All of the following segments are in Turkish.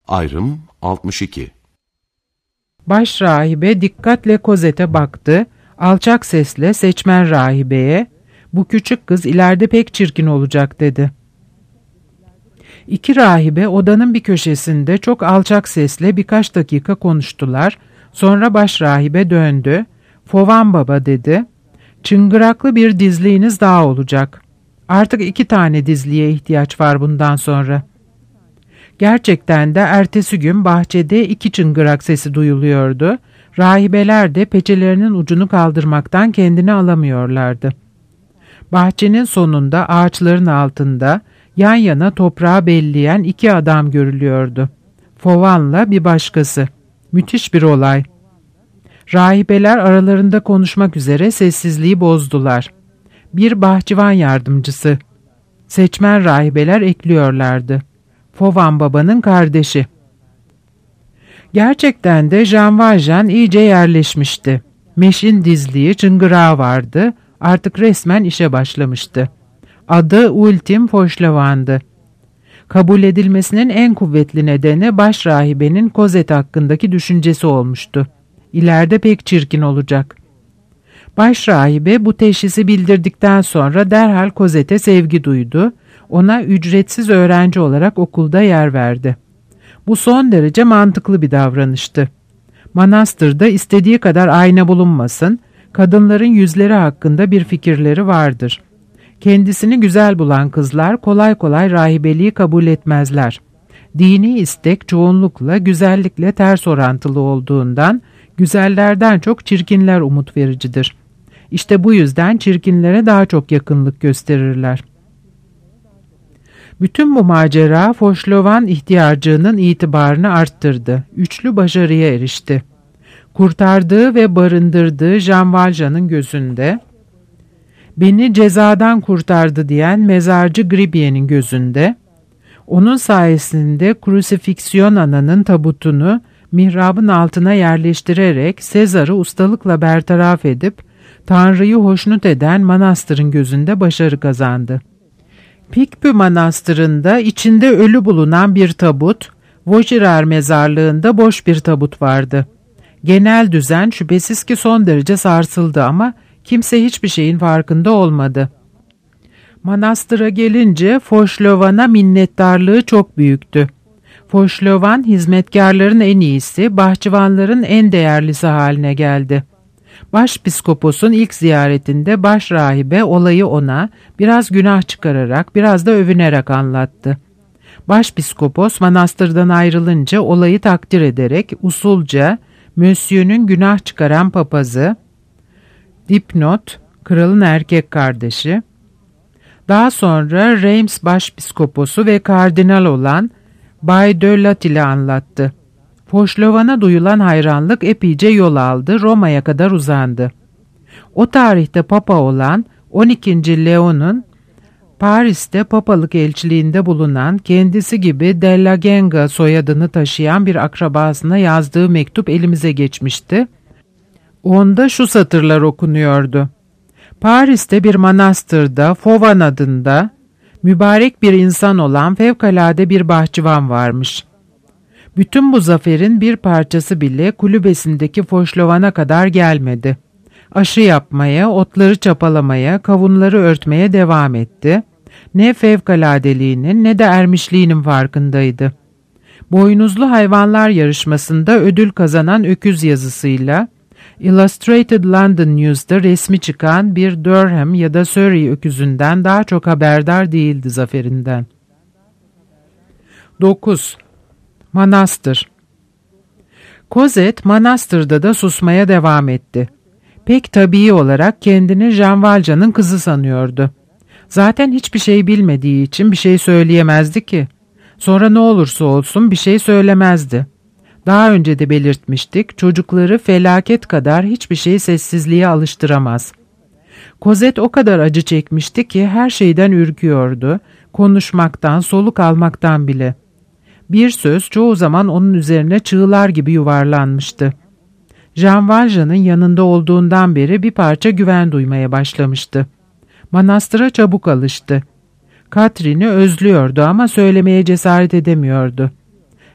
Ayrım 62. Baş rahibe dikkatle Kozet'e baktı, alçak sesle seçmen rahibeye, "Bu küçük kız ileride pek çirkin olacak," dedi. İki rahibe odanın bir köşesinde çok alçak sesle birkaç dakika konuştular. Sonra baş rahibe döndü. "Fovan baba," dedi. "Çıngıraklı bir dizliğiniz daha olacak. Artık 2 tane dizliğe ihtiyaç var bundan sonra." Gerçekten de ertesi gün bahçede 2 çıngırak sesi duyuluyordu. Rahibeler de peçelerinin ucunu kaldırmaktan kendini alamıyorlardı. Bahçenin sonunda ağaçların altında yan yana toprağı belleyen 2 adam görülüyordu. Fovan'la bir başkası. Müthiş bir olay. Rahibeler aralarında konuşmak üzere sessizliği bozdular. Bir bahçıvan yardımcısı. Seçmen rahibeler ekliyorlardı. Fovan babanın kardeşi. Gerçekten de Jean Valjean iyice yerleşmişti. Meşin dizliği, çıngırağı vardı. Artık resmen işe başlamıştı. Adı Ultim Fauchelevent'dı. Kabul edilmesinin en kuvvetli nedeni baş rahibenin Cosette hakkındaki düşüncesi olmuştu. İleride pek çirkin olacak. Baş rahibe bu teşhisi bildirdikten sonra derhal Cosette'e sevgi duydu. Ona ücretsiz öğrenci olarak okulda yer verdi. Bu son derece mantıklı bir davranıştı. Manastırda istediği kadar ayna bulunmasın, kadınların yüzleri hakkında bir fikirleri vardır. Kendisini güzel bulan kızlar kolay kolay rahibeliği kabul etmezler. Dini istek çoğunlukla güzellikle ters orantılı olduğundan güzellerden çok çirkinler umut vericidir. İşte bu yüzden çirkinlere daha çok yakınlık gösterirler. Bütün bu macera Fauchelevent ihtiyarcığının itibarını arttırdı. Üçlü başarıya erişti. Kurtardığı ve barındırdığı Jean Valjean'ın gözünde, beni cezadan kurtardı diyen mezarcı Gribier'in gözünde, onun sayesinde krusifiksiyon ananın tabutunu mihrabın altına yerleştirerek Sezar'ı ustalıkla bertaraf edip Tanrı'yı hoşnut eden manastırın gözünde başarı kazandı. Picpus Manastırı'nda içinde ölü bulunan bir tabut, Vaugirard mezarlığında boş bir tabut vardı. Genel düzen şüphesiz ki son derece sarsıldı ama kimse hiçbir şeyin farkında olmadı. Manastıra gelince Fauchelevent'a minnettarlığı çok büyüktü. Fauchelevent hizmetkarların en iyisi, bahçıvanların en değerlisi haline geldi. Başpiskoposun ilk ziyaretinde baş rahibe olayı ona biraz günah çıkararak, biraz da övünerek anlattı. Başpiskopos manastırdan ayrılınca olayı takdir ederek usulca Monsieur'ün günah çıkaran papazı, dipnot, kralın erkek kardeşi, daha sonra Reims başpiskoposu ve kardinal olan Bay de Latille'i anlattı. Fauchelevent'a duyulan hayranlık epeyce yol aldı, Roma'ya kadar uzandı. O tarihte papa olan 12. Leon'un Paris'te papalık elçiliğinde bulunan kendisi gibi Della Genga soyadını taşıyan bir akrabasına yazdığı mektup elimize geçmişti. Onda şu satırlar okunuyordu. Paris'te bir manastırda Fauvan adında mübarek bir insan olan fevkalade bir bahçıvan varmış. Bütün bu zaferin bir parçası bile kulübesindeki Fauchelevent'a kadar gelmedi. Aşı yapmaya, otları çapalamaya, kavunları örtmeye devam etti. Ne fevkaladeliğinin ne de ermişliğinin farkındaydı. Boynuzlu hayvanlar yarışmasında ödül kazanan öküz yazısıyla Illustrated London News'da resmi çıkan bir Durham ya da Surrey öküzünden daha çok haberdar değildi zaferinden. 9. Manastır. Cosette manastırda da susmaya devam etti. Pek tabii olarak kendini Jean Valjean'ın kızı sanıyordu. Zaten hiçbir şey bilmediği için bir şey söyleyemezdi ki. Sonra ne olursa olsun bir şey söylemezdi. Daha önce de belirtmiştik, çocukları felaket kadar hiçbir şey sessizliğe alıştıramaz. Cosette o kadar acı çekmişti ki her şeyden ürküyordu, konuşmaktan, soluk almaktan bile. Bir söz çoğu zaman onun üzerine çığlar gibi yuvarlanmıştı. Jean Valjean'ın yanında olduğundan beri bir parça güven duymaya başlamıştı. Manastıra çabuk alıştı. Catherine'i özlüyordu ama söylemeye cesaret edemiyordu.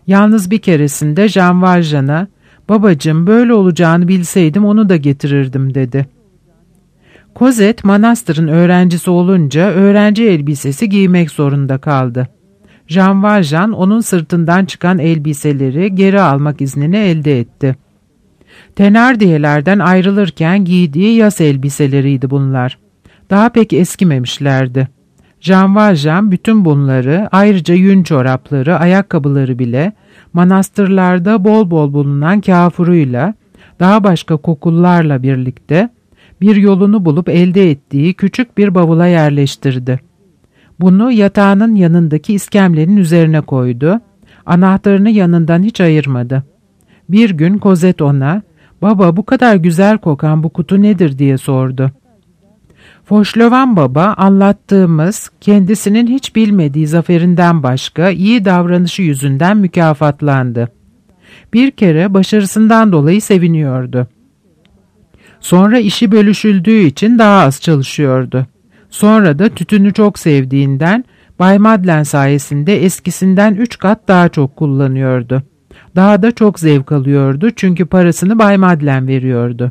Yalnız bir keresinde Jean Valjean'a "Babacığım, böyle olacağını bilseydim onu da getirirdim," dedi. Cosette manastırın öğrencisi olunca öğrenci elbisesi giymek zorunda kaldı. Jean Valjean onun sırtından çıkan elbiseleri geri almak iznini elde etti. Thenardier'lerden ayrılırken giydiği yaz elbiseleriydi bunlar. Daha pek eskimemişlerdi. Jean Valjean bütün bunları, ayrıca yün çorapları, ayakkabıları bile manastırlarda bol bol bulunan kafuruyla, daha başka kokullarla birlikte bir yolunu bulup elde ettiği küçük bir bavula yerleştirdi. Bunu yatağının yanındaki iskemlenin üzerine koydu. Anahtarını yanından hiç ayırmadı. Bir gün Cosette ona, "Baba, bu kadar güzel kokan bu kutu nedir?" diye sordu. Fauchelevent baba, anlattığımız, kendisinin hiç bilmediği zaferinden başka iyi davranışı yüzünden mükafatlandı. Bir kere başarısından dolayı seviniyordu. Sonra işi bölüşüldüğü için daha az çalışıyordu. Sonra da tütünü çok sevdiğinden Bay Madeleine sayesinde eskisinden 3 kat daha çok kullanıyordu. Daha da çok zevk alıyordu çünkü parasını Bay Madeleine veriyordu.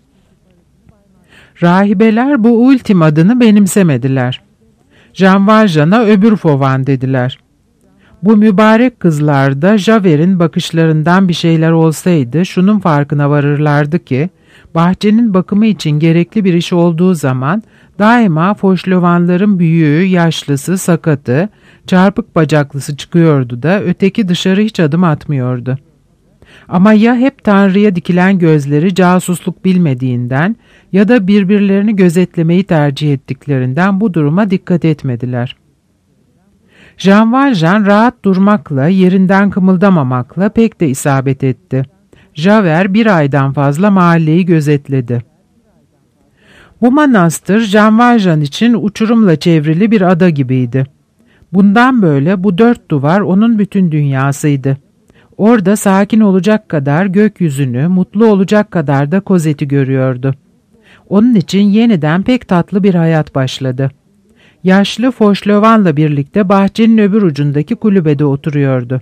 Rahibeler bu ultim adını benimsemediler. Jean Valjean'a öbür Fauvent dediler. Bu mübarek kızlar da Javert'in bakışlarından bir şeyler olsaydı şunun farkına varırlardı ki, bahçenin bakımı için gerekli bir iş olduğu zaman daima Fauchelevent'ların büyüğü, yaşlısı, sakatı, çarpık bacaklısı çıkıyordu da öteki dışarı hiç adım atmıyordu. Ama ya hep Tanrı'ya dikilen gözleri casusluk bilmediğinden ya da birbirlerini gözetlemeyi tercih ettiklerinden bu duruma dikkat etmediler. Jean Valjean rahat durmakla, yerinden kımıldamamakla pek de isabet etti. Javert bir aydan fazla mahalleyi gözetledi. Bu manastır Jean Valjean için uçurumla çevrili bir ada gibiydi. Bundan böyle bu 4 duvar onun bütün dünyasıydı. Orada sakin olacak kadar gökyüzünü, mutlu olacak kadar da Cosette'i görüyordu. Onun için yeniden pek tatlı bir hayat başladı. Yaşlı Fauchelevent'la birlikte bahçenin öbür ucundaki kulübede oturuyordu.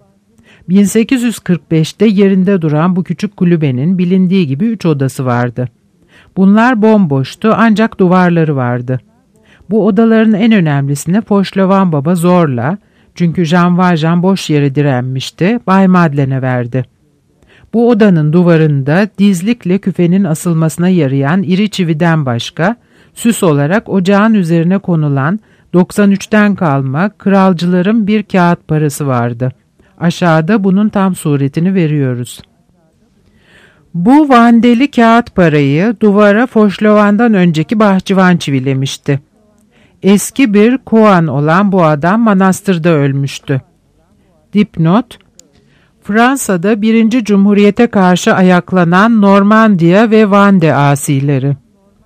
1845'te yerinde duran bu küçük kulübenin bilindiği gibi 3 odası vardı. Bunlar bomboştu ancak duvarları vardı. Bu odaların en önemlisine Fauchelevent baba zorla, çünkü Jean Valjean boş yere direnmişti, Bay Madeleine'e verdi. Bu odanın duvarında dizlikle küfenin asılmasına yarayan iri çividen başka, süs olarak ocağın üzerine konulan 93'ten kalma kralcıların bir kağıt parası vardı. Aşağıda bunun tam suretini veriyoruz. Bu vandeli kağıt parayı duvara Fauchelevent'dan önceki bahçıvan çivilemişti. Eski bir koan olan bu adam manastırda ölmüştü. Dipnot: Fransa'da 1. Cumhuriyete karşı ayaklanan Normandiya ve Vendée asileri.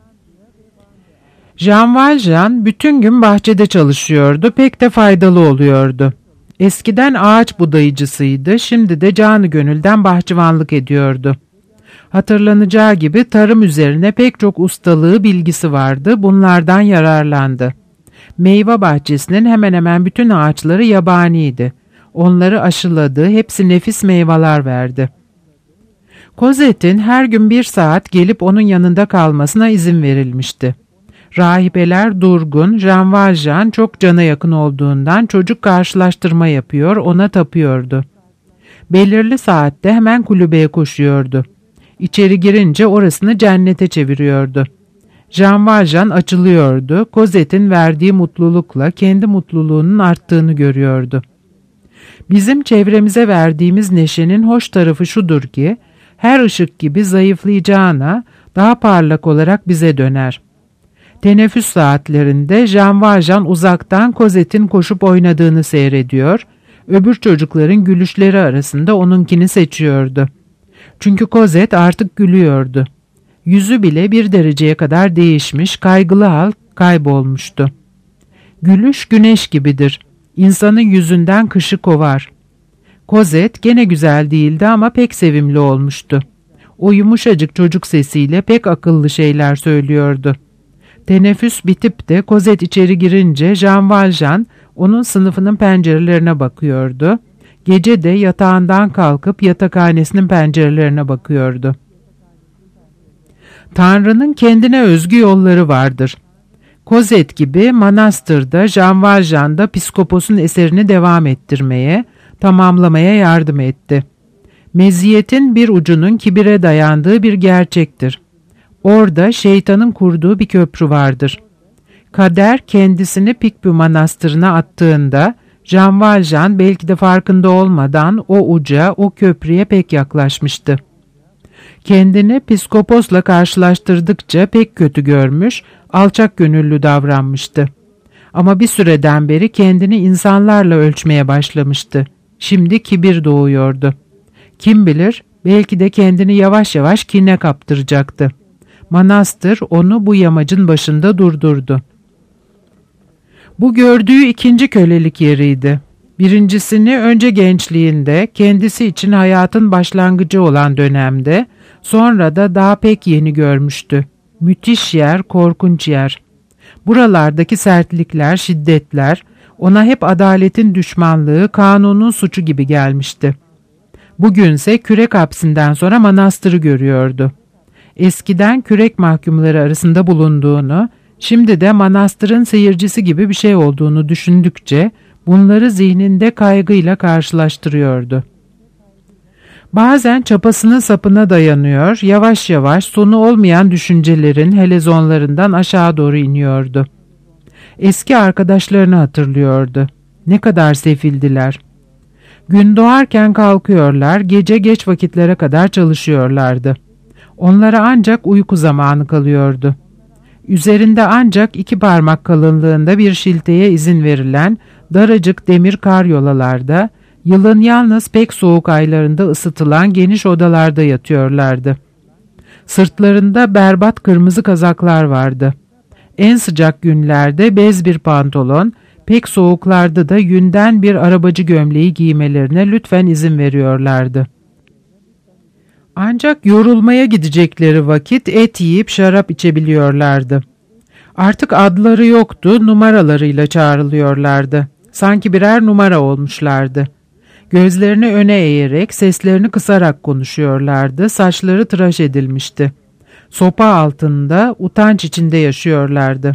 Jean Valjean bütün gün bahçede çalışıyordu, pek de faydalı oluyordu. Eskiden ağaç budayıcısıydı, şimdi de canı gönülden bahçıvanlık ediyordu. Hatırlanacağı gibi tarım üzerine pek çok ustalığı, bilgisi vardı, bunlardan yararlandı. Meyve bahçesinin hemen hemen bütün ağaçları yabaniydi. Onları aşıladı, hepsi nefis meyveler verdi. Cosette'in her gün 1 saat gelip onun yanında kalmasına izin verilmişti. Rahibeler durgun, Jean Valjean çok cana yakın olduğundan çocuk karşılaştırma yapıyor, ona tapıyordu. Belirli saatte hemen kulübeye koşuyordu. İçeri girince orasını cennete çeviriyordu. Jean Valjean açılıyordu, Cosette'in verdiği mutlulukla kendi mutluluğunun arttığını görüyordu. Bizim çevremize verdiğimiz neşenin hoş tarafı şudur ki, her ışık gibi zayıflayacağına daha parlak olarak bize döner. Teneffüs saatlerinde Jean Valjean uzaktan Cosette'in koşup oynadığını seyrediyor, öbür çocukların gülüşleri arasında onunkini seçiyordu. Çünkü Cosette artık gülüyordu. Yüzü bile 1 dereceye kadar değişmiş, kaygılı hal kaybolmuştu. Gülüş güneş gibidir. İnsanın yüzünden kışı kovar. Cosette gene güzel değildi ama pek sevimli olmuştu. O yumuşacık çocuk sesiyle pek akıllı şeyler söylüyordu. Teneffüs bitip de Cosette içeri girince Jean Valjean onun sınıfının pencerelerine bakıyordu. Gece de yatağından kalkıp yatakhanesinin pencerelerine bakıyordu. Tanrı'nın kendine özgü yolları vardır. Kozet gibi manastırda Jean Valjean'da Piskopos'un eserini devam ettirmeye, tamamlamaya yardım etti. Meziyetin bir ucunun kibire dayandığı bir gerçektir. Orada şeytanın kurduğu bir köprü vardır. Kader kendisini Picpus Manastırı'na attığında Jean Valjean belki de farkında olmadan o uca, o köprüye pek yaklaşmıştı. Kendini Piskopos'la karşılaştırdıkça pek kötü görmüş, alçak gönüllü davranmıştı. Ama bir süreden beri kendini insanlarla ölçmeye başlamıştı. Şimdi kibir doğuyordu. Kim bilir, belki de kendini yavaş yavaş kine kaptıracaktı. Manastır onu bu yamacın başında durdurdu. Bu gördüğü ikinci kölelik yeriydi. Birincisini önce gençliğinde, kendisi için hayatın başlangıcı olan dönemde, sonra da daha pek yeni görmüştü. Müthiş yer, korkunç yer. Buralardaki sertlikler, şiddetler, ona hep adaletin düşmanlığı, kanunun suçu gibi gelmişti. Bugünse kürek hapsinden sonra manastırı görüyordu. Eskiden kürek mahkumları arasında bulunduğunu, şimdi de manastırın seyircisi gibi bir şey olduğunu düşündükçe bunları zihninde kaygıyla karşılaştırıyordu. Bazen çapasının sapına dayanıyor, yavaş yavaş sonu olmayan düşüncelerin helezonlarından aşağı doğru iniyordu. Eski arkadaşlarını hatırlıyordu. Ne kadar sefildiler. Gün doğarken kalkıyorlar, gece geç vakitlere kadar çalışıyorlardı. Onlara ancak uyku zamanı kalıyordu. Üzerinde ancak 2 parmak kalınlığında bir şilteye izin verilen daracık demir karyolalarda, yılın yalnız pek soğuk aylarında ısıtılan geniş odalarda yatıyorlardı. Sırtlarında berbat kırmızı kazaklar vardı. En sıcak günlerde bez bir pantolon, pek soğuklarda da yünden bir arabacı gömleği giymelerine lütfen izin veriyorlardı. Ancak yorulmaya gidecekleri vakit et yiyip şarap içebiliyorlardı. Artık adları yoktu, numaralarıyla çağrılıyorlardı. Sanki birer numara olmuşlardı. Gözlerini öne eğerek, seslerini kısarak konuşuyorlardı, saçları tıraş edilmişti. Sopa altında, utanç içinde yaşıyorlardı.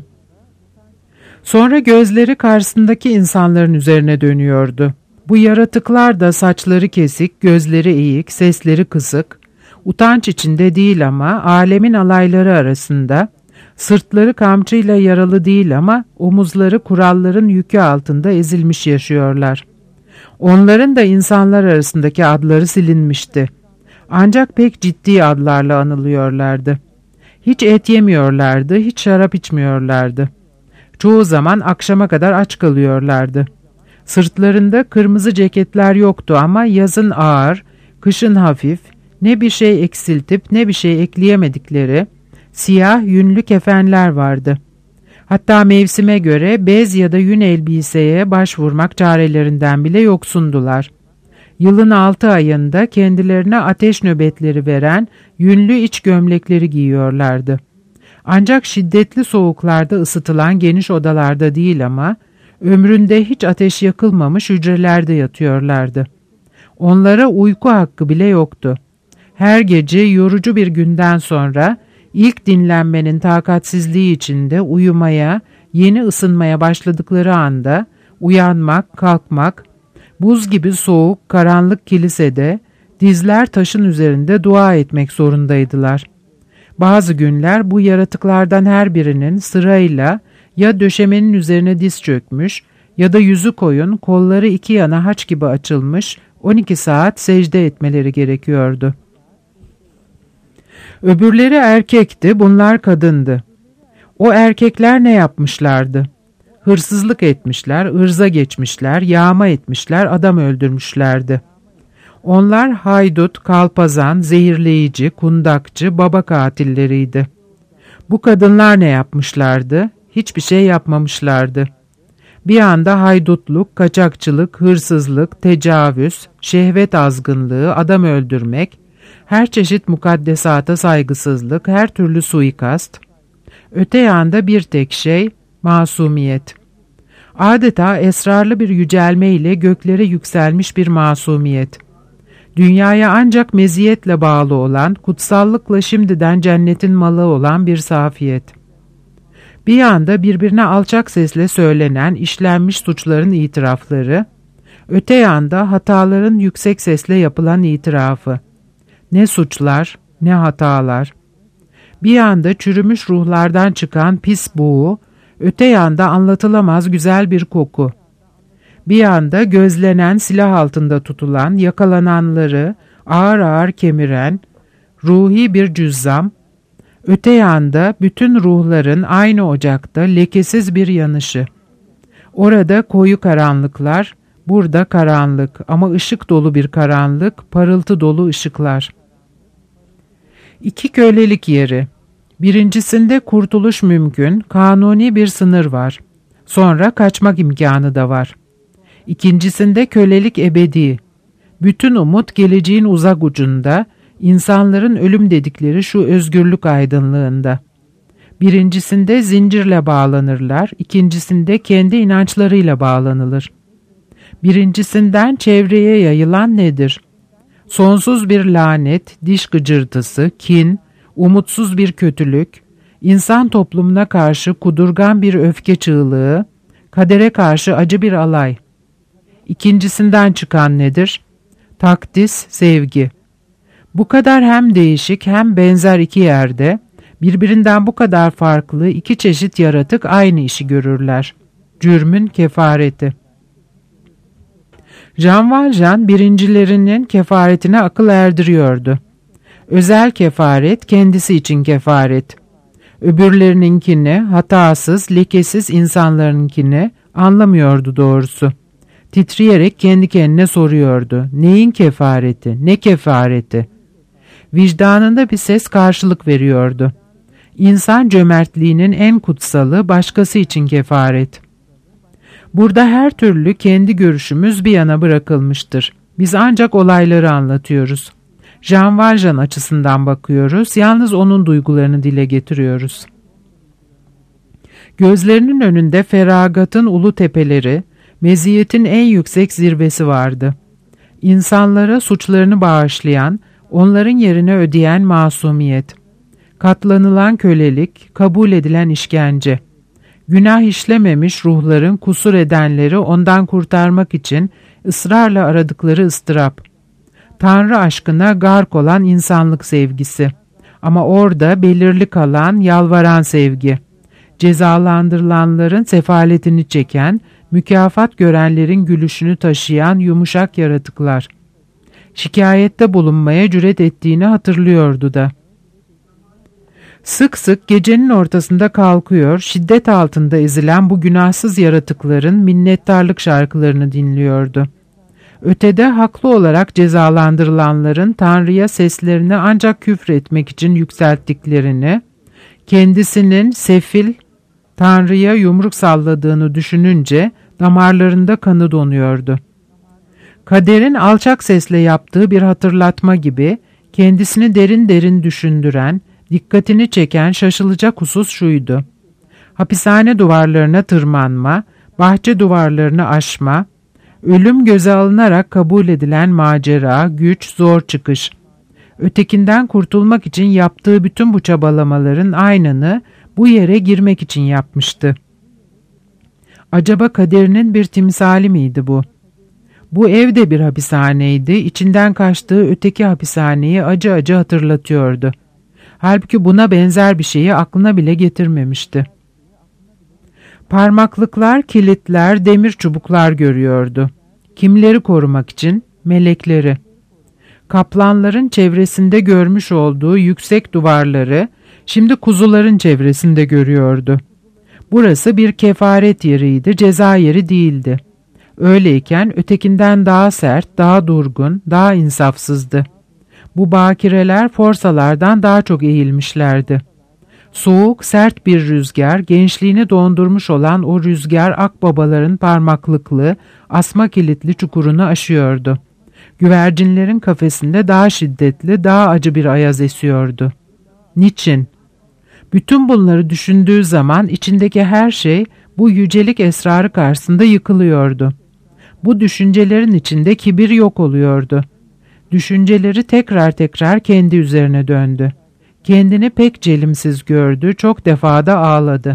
Sonra gözleri karşısındaki insanların üzerine dönüyordu. Bu yaratıklar da saçları kesik, gözleri eğik, sesleri kısık, utanç içinde değil ama alemin alayları arasında, sırtları kamçıyla yaralı değil ama omuzları kuralların yükü altında ezilmiş yaşıyorlar. Onların da insanlar arasındaki adları silinmişti. Ancak pek ciddi adlarla anılıyorlardı. Hiç et yemiyorlardı, hiç şarap içmiyorlardı. Çoğu zaman akşama kadar aç kalıyorlardı. Sırtlarında kırmızı ceketler yoktu ama yazın ağır, kışın hafif, ne bir şey eksiltip ne bir şey ekleyemedikleri siyah yünlü kefenler vardı. Hatta mevsime göre bez ya da yün elbiseye başvurmak çarelerinden bile yoksundular. Yılın 6 ayında kendilerine ateş nöbetleri veren yünlü iç gömlekleri giyiyorlardı. Ancak şiddetli soğuklarda ısıtılan geniş odalarda değil ama ömründe hiç ateş yakılmamış hücrelerde yatıyorlardı. Onlara uyku hakkı bile yoktu. Her gece yorucu bir günden sonra ilk dinlenmenin takatsizliği içinde uyumaya, yeni ısınmaya başladıkları anda uyanmak, kalkmak, buz gibi soğuk, karanlık kilisede dizler taşın üzerinde dua etmek zorundaydılar. Bazı günler bu yaratıklardan her birinin sırayla ya döşemenin üzerine diz çökmüş ya da yüzü koyun, kolları iki yana haç gibi açılmış 12 saat secde etmeleri gerekiyordu. Öbürleri erkekti, bunlar kadındı. O erkekler ne yapmışlardı? Hırsızlık etmişler, ırza geçmişler, yağma etmişler, adam öldürmüşlerdi. Onlar haydut, kalpazan, zehirleyici, kundakçı, baba katilleriydi. Bu kadınlar ne yapmışlardı? Hiçbir şey yapmamışlardı. Bir anda haydutluk, kaçakçılık, hırsızlık, tecavüz, şehvet azgınlığı, adam öldürmek, her çeşit mukaddesata saygısızlık, her türlü suikast. Öte yanda bir tek şey, masumiyet. Adeta esrarlı bir yücelme ile göklere yükselmiş bir masumiyet. Dünyaya ancak meziyetle bağlı olan, kutsallıkla şimdiden cennetin malı olan bir safiyet. Bir yanda birbirine alçak sesle söylenen işlenmiş suçların itirafları, öte yanda hataların yüksek sesle yapılan itirafı. Ne suçlar, ne hatalar. Bir yanda çürümüş ruhlardan çıkan pis buğu, öte yanda anlatılamaz güzel bir koku. Bir yanda gözlenen, silah altında tutulan, yakalananları ağır ağır kemiren, ruhi bir cüzzam, öte yanda bütün ruhların aynı ocakta lekesiz bir yanışı. Orada koyu karanlıklar, burada karanlık ama ışık dolu bir karanlık, parıltı dolu ışıklar. İki kölelik yeri. Birincisinde kurtuluş mümkün, kanuni bir sınır var. Sonra kaçmak imkanı da var. İkincisinde kölelik ebedi. Bütün umut geleceğin uzak ucunda, insanların ölüm dedikleri şu özgürlük aydınlığında. Birincisinde zincirle bağlanırlar, ikincisinde kendi inançlarıyla bağlanılır. Birincisinden çevreye yayılan nedir? Sonsuz bir lanet, diş gıcırtısı, kin, umutsuz bir kötülük, insan toplumuna karşı kudurgan bir öfke çığlığı, kadere karşı acı bir alay. İkincisinden çıkan nedir? Takdis, sevgi. Bu kadar hem değişik hem benzer iki yerde, birbirinden bu kadar farklı iki çeşit yaratık aynı işi görürler. Cürmün kefareti. Jean Valjean birincilerinin kefaretine akıl erdiriyordu. Özel kefaret kendisi için kefaret. Öbürlerininkini, hatasız, lekesiz insanlarınkini anlamıyordu doğrusu. Titreyerek kendi kendine soruyordu. Neyin kefareti, ne kefareti? Vicdanında bir ses karşılık veriyordu. İnsan cömertliğinin en kutsalı başkası için kefaret. Burada her türlü kendi görüşümüz bir yana bırakılmıştır. Biz ancak olayları anlatıyoruz. Jean Valjean açısından bakıyoruz, yalnız onun duygularını dile getiriyoruz. Gözlerinin önünde feragatın ulu tepeleri, meziyetin en yüksek zirvesi vardı. İnsanlara suçlarını bağışlayan, onların yerine ödeyen masumiyet. Katlanılan kölelik, kabul edilen işkence. Günah işlememiş ruhların kusur edenleri ondan kurtarmak için ısrarla aradıkları ıstırap. Tanrı aşkına gark olan insanlık sevgisi. Ama orada belirli kalan yalvaran sevgi. Cezalandırılanların sefaletini çeken, mükafat görenlerin gülüşünü taşıyan yumuşak yaratıklar. Şikayette bulunmaya cüret ettiğini hatırlıyordu da. Sık sık gecenin ortasında kalkıyor, şiddet altında ezilen bu günahsız yaratıkların minnettarlık şarkılarını dinliyordu. Ötede haklı olarak cezalandırılanların Tanrı'ya seslerini ancak küfretmek için yükselttiklerini, kendisinin sefil, Tanrı'ya yumruk salladığını düşününce damarlarında kanı donuyordu. Kaderin alçak sesle yaptığı bir hatırlatma gibi kendisini derin derin düşündüren, dikkatini çeken şaşılacak husus şuydu. Hapishane duvarlarına tırmanma, bahçe duvarlarını aşma, ölüm göze alınarak kabul edilen macera, güç, zor çıkış. Ötekinden kurtulmak için yaptığı bütün bu çabalamaların aynını bu yere girmek için yapmıştı. Acaba kaderinin bir timsali miydi bu? Bu ev de bir hapishaneydi, içinden kaçtığı öteki hapishaneyi acı acı hatırlatıyordu. Halbuki buna benzer bir şeyi aklına bile getirmemişti. Parmaklıklar, kilitler, demir çubuklar görüyordu. Kimleri korumak için? Melekleri. Kaplanların çevresinde görmüş olduğu yüksek duvarları şimdi kuzuların çevresinde görüyordu. Burası bir kefaret yeriydi, ceza yeri değildi. Öyleyken ötekinden daha sert, daha durgun, daha insafsızdı. Bu bakireler forsalardan daha çok eğilmişlerdi. Soğuk, sert bir rüzgar, gençliğini dondurmuş olan o rüzgar akbabaların parmaklıklı, asma kilitli çukurunu aşıyordu. Güvercinlerin kafesinde daha şiddetli, daha acı bir ayaz esiyordu. Niçin? Bütün bunları düşündüğü zaman içindeki her şey bu yücelik esrarı karşısında yıkılıyordu. Bu düşüncelerin içinde kibir yok oluyordu. Düşünceleri tekrar tekrar kendi üzerine döndü. Kendini pek celimsiz gördü, çok defa da ağladı.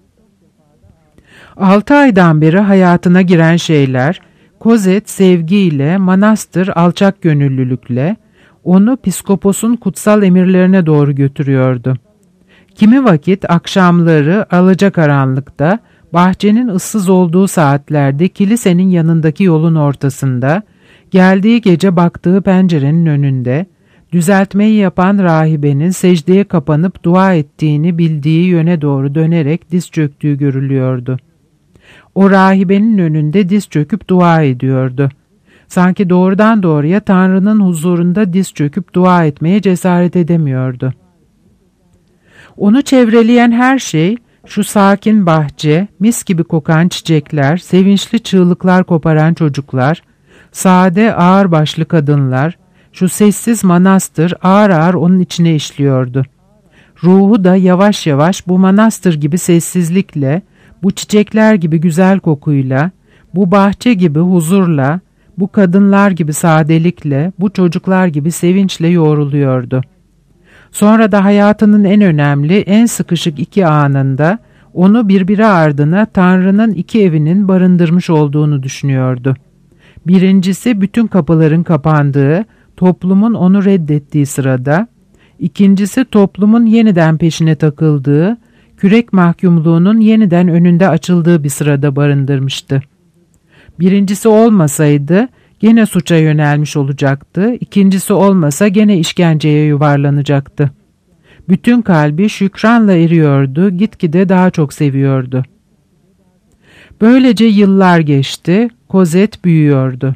6 aydan beri hayatına giren şeyler, Kozet sevgiyle, manastır alçak gönüllülükle, onu piskoposun kutsal emirlerine doğru götürüyordu. Kimi vakit akşamları alacakaranlıkta, bahçenin ıssız olduğu saatlerde kilisenin yanındaki yolun ortasında, geldiği gece baktığı pencerenin önünde, düzeltmeyi yapan rahibenin secdeye kapanıp dua ettiğini bildiği yöne doğru dönerek diz çöktüğü görülüyordu. O rahibenin önünde diz çöküp dua ediyordu. Sanki doğrudan doğruya Tanrı'nın huzurunda diz çöküp dua etmeye cesaret edemiyordu. Onu çevreleyen her şey, şu sakin bahçe, mis gibi kokan çiçekler, sevinçli çığlıklar koparan çocuklar, sade ağırbaşlı kadınlar, şu sessiz manastır ağır ağır onun içine işliyordu. Ruhu da yavaş yavaş bu manastır gibi sessizlikle, bu çiçekler gibi güzel kokuyla, bu bahçe gibi huzurla, bu kadınlar gibi sadelikle, bu çocuklar gibi sevinçle yoğruluyordu. Sonra da hayatının en önemli, en sıkışık 2 anında onu birbiri ardına Tanrı'nın 2 evinin barındırmış olduğunu düşünüyordu. Birincisi bütün kapıların kapandığı, toplumun onu reddettiği sırada, ikincisi toplumun yeniden peşine takıldığı, kürek mahkumluğunun yeniden önünde açıldığı bir sırada barındırmıştı. Birincisi olmasaydı gene suça yönelmiş olacaktı, ikincisi olmasa gene işkenceye yuvarlanacaktı. Bütün kalbi şükranla eriyordu, gitgide daha çok seviyordu. Böylece yıllar geçti, Kozet büyüyordu.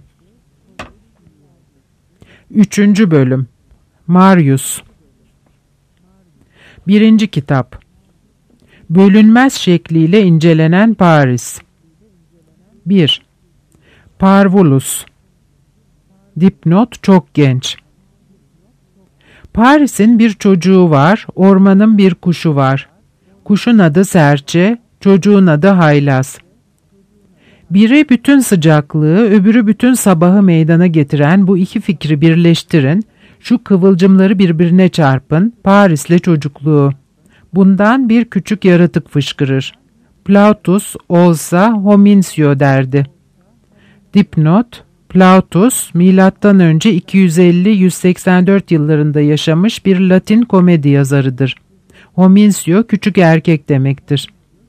3. Bölüm Marius 1. Kitap Bölünmez şekliyle incelenen Paris 1. Parvulus Dipnot çok genç. Paris'in bir çocuğu var, ormanın bir kuşu var. Kuşun adı Serçe, çocuğun adı Haylaz. Biri bütün sıcaklığı, öbürü bütün sabahı meydana getiren bu 2 fikri birleştirin, şu kıvılcımları birbirine çarpın, Paris'le çocukluğu. Bundan bir küçük yaratık fışkırır. Plautus olsa Homincio derdi. Dipnot, Plautus, M.Ö. 250-184 yıllarında yaşamış bir Latin komedi yazarıdır. Homincio, küçük erkek demektir.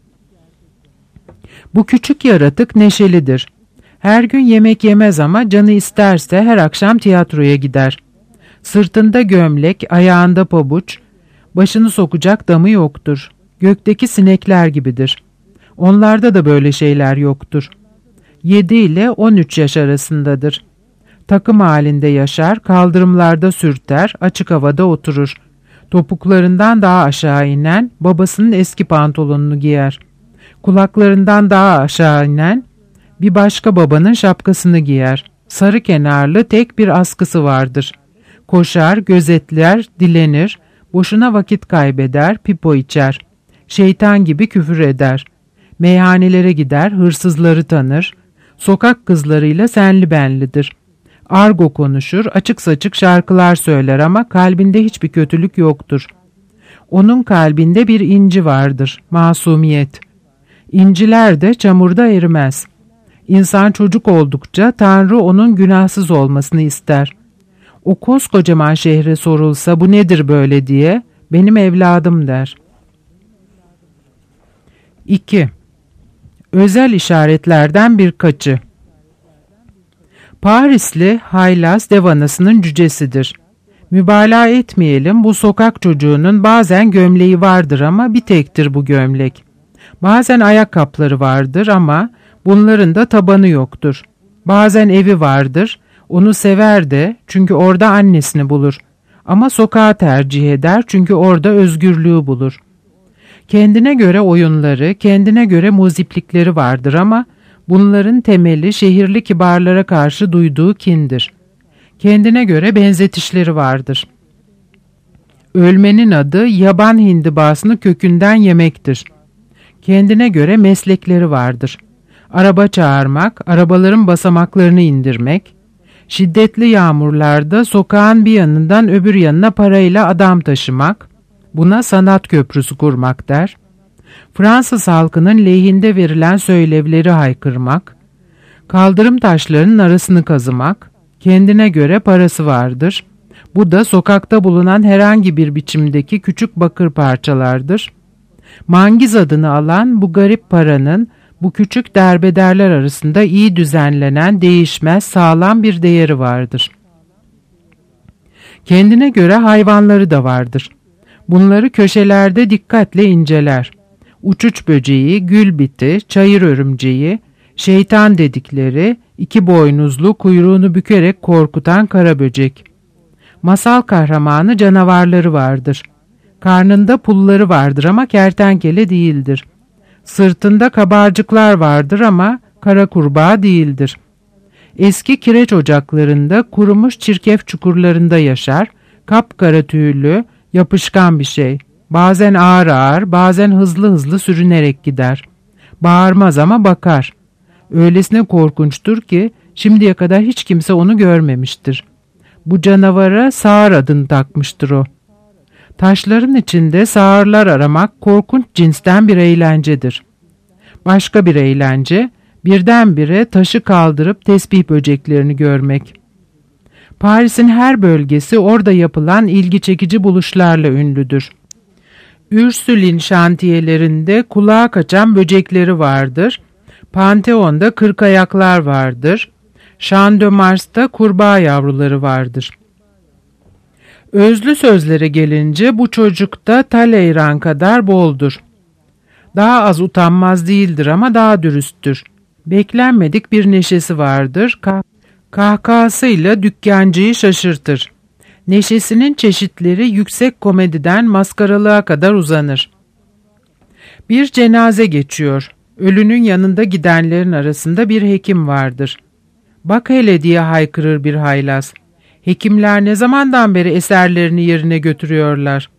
Bu küçük yaratık neşelidir. Her gün yemek yemez ama canı isterse her akşam tiyatroya gider. Sırtında gömlek, ayağında pabuç, başını sokacak damı yoktur. Gökteki sinekler gibidir. Onlarda da böyle şeyler yoktur. 7 ile 13 yaş arasındadır. Takım halinde yaşar, kaldırımlarda sürter, açık havada oturur. Topuklarından daha aşağı inen babasının eski pantolonunu giyer. Kulaklarından daha aşağı inen bir başka babanın şapkasını giyer. Sarı kenarlı tek bir askısı vardır. Koşar, gözetler, dilenir, boşuna vakit kaybeder, pipo içer. Şeytan gibi küfür eder. Meyhanelere gider, hırsızları tanır. Sokak kızlarıyla senli benlidir. Argo konuşur, açık saçık şarkılar söyler ama kalbinde hiçbir kötülük yoktur. Onun kalbinde bir inci vardır, masumiyet. İnciler de çamurda erimez. İnsan çocuk oldukça Tanrı onun günahsız olmasını ister. O koskocaman şehre sorulsa bu nedir böyle diye, benim evladım der. 2. Özel işaretlerden birkaçı. Parisli Haylaz devanasının cücesidir. Mübalağa etmeyelim, bu sokak çocuğunun bazen gömleği vardır ama bir tektir bu gömlek. Bazen ayakkabıları vardır ama bunların da tabanı yoktur. Bazen evi vardır, onu sever de çünkü orada annesini bulur. Ama sokağı tercih eder çünkü orada özgürlüğü bulur. Kendine göre oyunları, kendine göre muziplikleri vardır ama bunların temeli şehirli kibarlara karşı duyduğu kindir. Kendine göre benzetişleri vardır. Ölmenin adı yaban hindibasını kökünden yemektir. Kendine göre meslekleri vardır. Araba çağırmak, arabaların basamaklarını indirmek, şiddetli yağmurlarda sokağın bir yanından öbür yanına parayla adam taşımak, buna sanat köprüsü kurmak der. Fransız halkının lehinde verilen söylevleri haykırmak, kaldırım taşlarının arasını kazımak, kendine göre parası vardır. Bu da sokakta bulunan herhangi bir biçimdeki küçük bakır parçalardır. Mangiz adını alan bu garip paranın bu küçük derbederler arasında iyi düzenlenen, değişmez, sağlam bir değeri vardır. Kendine göre hayvanları da vardır. Bunları köşelerde dikkatle inceler. Uçuç böceği, gülbiti, çayır örümceği, şeytan dedikleri, iki boynuzlu, kuyruğunu bükerek korkutan kara böcek. Masal kahramanı canavarları vardır. Karnında pulları vardır ama kertenkele değildir. Sırtında kabarcıklar vardır ama kara kurbağa değildir. Eski kireç ocaklarında, kurumuş çirkef çukurlarında yaşar, kapkara tüylü, yapışkan bir şey. Bazen ağır ağır, bazen hızlı hızlı sürünerek gider. Bağırmaz ama bakar. Öylesine korkunçtur ki şimdiye kadar hiç kimse onu görmemiştir. Bu canavara sağır adını takmıştır o. Taşların içinde sağırlar aramak korkunç cinsten bir eğlencedir. Başka bir eğlence, birdenbire taşı kaldırıp tesbih böceklerini görmek. Paris'in her bölgesi orada yapılan ilgi çekici buluşlarla ünlüdür. Ürsülin şantiyelerinde kulağa kaçan böcekleri vardır. Pantheon'da kırkayaklar vardır. Champ de Mars'ta kurbağa yavruları vardır. Özlü sözlere gelince bu çocukta Talleyrand kadar boldur. Daha az utanmaz değildir ama daha dürüsttür. Beklenmedik bir neşesi vardır. Kahkahasıyla dükkancıyı şaşırtır. Neşesinin çeşitleri yüksek komediden maskaralığa kadar uzanır. Bir cenaze geçiyor. Ölünün yanında gidenlerin arasında bir hekim vardır. Bak hele diye haykırır bir haylaz. Hekimler ne zamandan beri eserlerini yerine götürüyorlar.